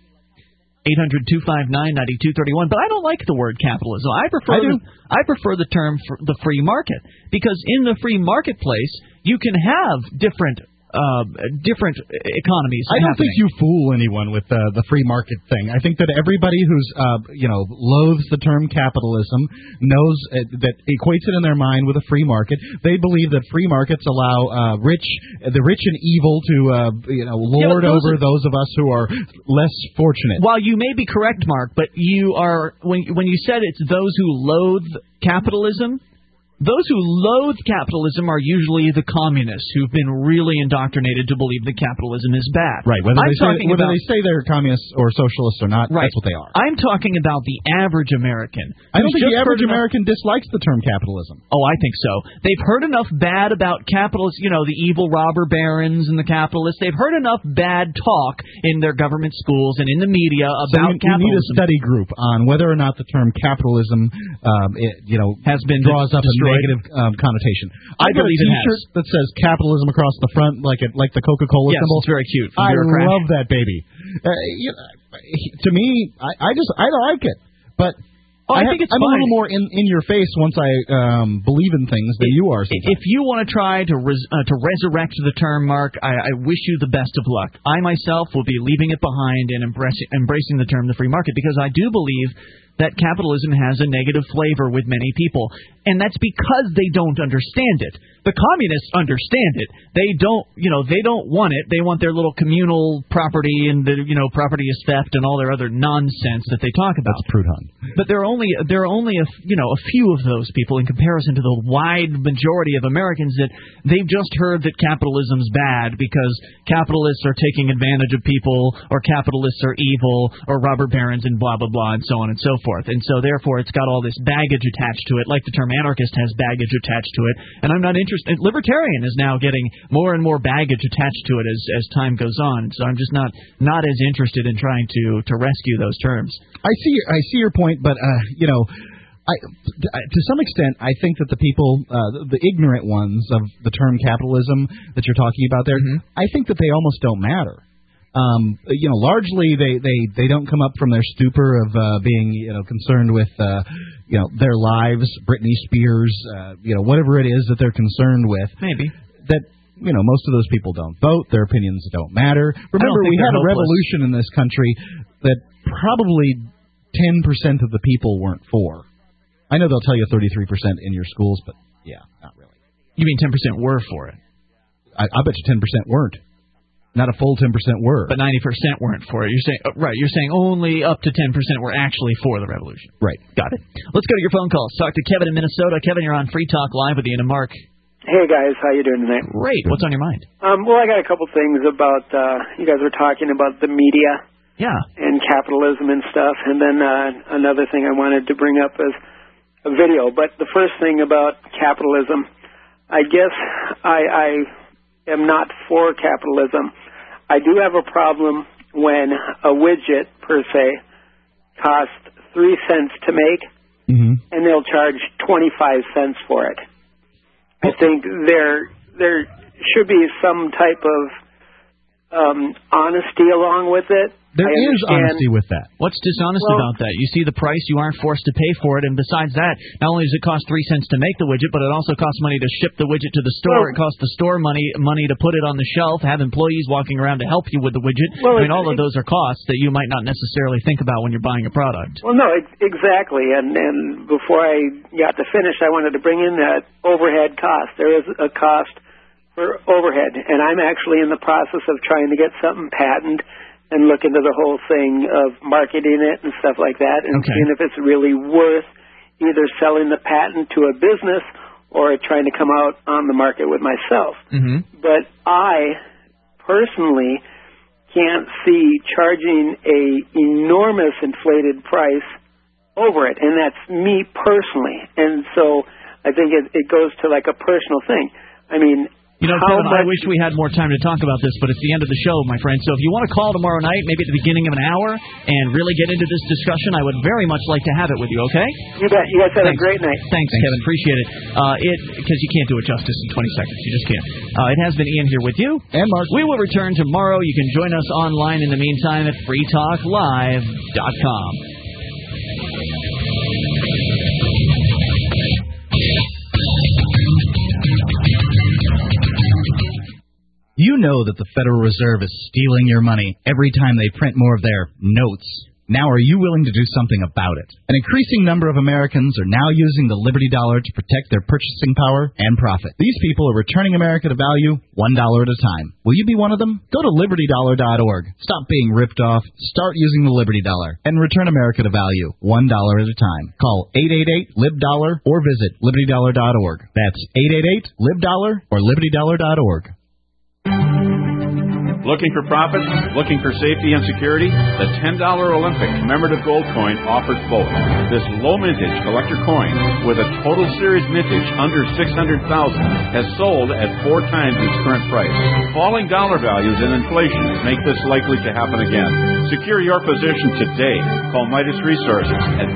800-259-9231. But I don't like the word capitalism. I prefer the term the free market, because in the free marketplace you can have different economies. I don't think you fool anyone with the free market thing. I think that everybody who's loathes the term capitalism knows that equates it in their mind with a free market. They believe that free markets allow the rich and evil to lord over those of us who are less fortunate. While you may be correct, Mark, but you are when you said it's those who loathe capitalism. Those who loathe capitalism are usually the communists who've been really indoctrinated to believe that capitalism is bad. Right, whether they say they're communists or socialists or not, right. That's what they are. I'm talking about the average American. I don't think the average American dislikes the term capitalism. Oh, I think so. They've heard enough bad about capitalists, the evil robber barons and the capitalists. They've heard enough bad talk in their government schools and in the media about capitalism. You need a study group on whether or not the term capitalism has been draws up a negative connotation. I believe a T-shirt that says capitalism across the front, like the Coca-Cola symbol. It's very cute. I love that baby. To me, I like it, but I think it's I'm a little more in your face once I believe in things than you are. Sometimes. If you want to try to resurrect the term, Mark, I wish you the best of luck. I myself will be leaving it behind and embracing the term the free market, because I do believe that capitalism has a negative flavor with many people, and that's because they don't understand it. The communists understand it. They don't want it. They want their little communal property, and property is theft and all their other nonsense that they talk about. That's Proudhon. But there are only a few of those people in comparison to the wide majority of Americans that they've just heard that capitalism's bad because capitalists are taking advantage of people, or capitalists are evil, or robber barons and blah blah blah and so on and so forth. And so therefore it's got all this baggage attached to it, like the term anarchist has baggage attached to it. And I'm not interested. Libertarian is now getting more and more baggage attached to it as time goes on. So I'm just not as interested in trying to rescue those terms. I see your point, but To some extent, I think that the people, the ignorant ones of the term capitalism that you're talking about there, I think that they almost don't matter. Largely they don't come up from their stupor of being, concerned with, their lives, Britney Spears, whatever it is that they're concerned with. Maybe. That, most of those people don't vote. Their opinions don't matter. Remember, we had a revolution in this country that probably 10% of the people weren't for. I know they'll tell you 33% in your schools, but, yeah, not really. You mean 10% were for it? I bet you 10% weren't. Not a full 10% were. But 90% weren't for it. You're saying right. You're saying only up to 10% were actually for the revolution. Right. Got it. Let's go to your phone calls. Talk to Kevin in Minnesota. Kevin, you're on Free Talk Live with Ian and Mark. Hey, guys. How you doing tonight? Great. What's on your mind? Well, I got a couple things about, you guys were talking about the media. Yeah. And capitalism and stuff. And then another thing I wanted to bring up is a video. But the first thing about capitalism, I guess I am not for capitalism. I do have a problem when a widget, per se, costs 3 cents to make, and they'll charge 25 cents for it. I think there should be some type of honesty along with it. There is honesty with that. What's dishonest about that? You see the price, you aren't forced to pay for it, and besides that, not only does it cost 3 cents to make the widget, but it also costs money to ship the widget to the store. It costs the store money to put it on the shelf, have employees walking around to help you with the widget. All of those are costs that you might not necessarily think about when you're buying a product. Well, no, exactly. And before I got to finish, I wanted to bring in that overhead cost. There is a cost for overhead, and I'm actually in the process of trying to get something patented and look into the whole thing of marketing it and stuff like that and seeing if it's really worth either selling the patent to a business or trying to come out on the market with myself. But I personally can't see charging a enormous inflated price over it, and that's me personally. And so I think it goes to like a personal thing. I mean, Kevin, I wish we had more time to talk about this, but it's the end of the show, my friend. So if you want to call tomorrow night, maybe at the beginning of an hour, and really get into this discussion, I would very much like to have it with you, okay? You bet. You guys have a great night. Thanks, Kevin. Appreciate it. Because you can't do it justice in 20 seconds. You just can't. It has been Ian here with you. And Mark. We will return tomorrow. You can join us online in the meantime at freetalklive.com. You know that the Federal Reserve is stealing your money every time they print more of their notes. Now, are you willing to do something about it? An increasing number of Americans are now using the Liberty Dollar to protect their purchasing power and profit. These people are returning America to value $1 at a time. Will you be one of them? Go to LibertyDollar.org. Stop being ripped off. Start using the Liberty Dollar and return America to value $1 at a time. Call 888-LIB-DOLLAR or visit LibertyDollar.org. That's 888-LIB-DOLLAR or LibertyDollar.org. Looking for profits? Looking for safety and security? The $10 Olympic commemorative gold coin offers both. This low mintage collector coin with a total series mintage under $600,000 has sold at 4 times its current price. Falling dollar values and inflation make this likely to happen again. Secure your position today. Call Midas Resources at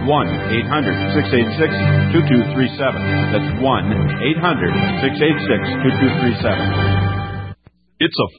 1-800-686-2237. That's 1-800-686-2237. It's a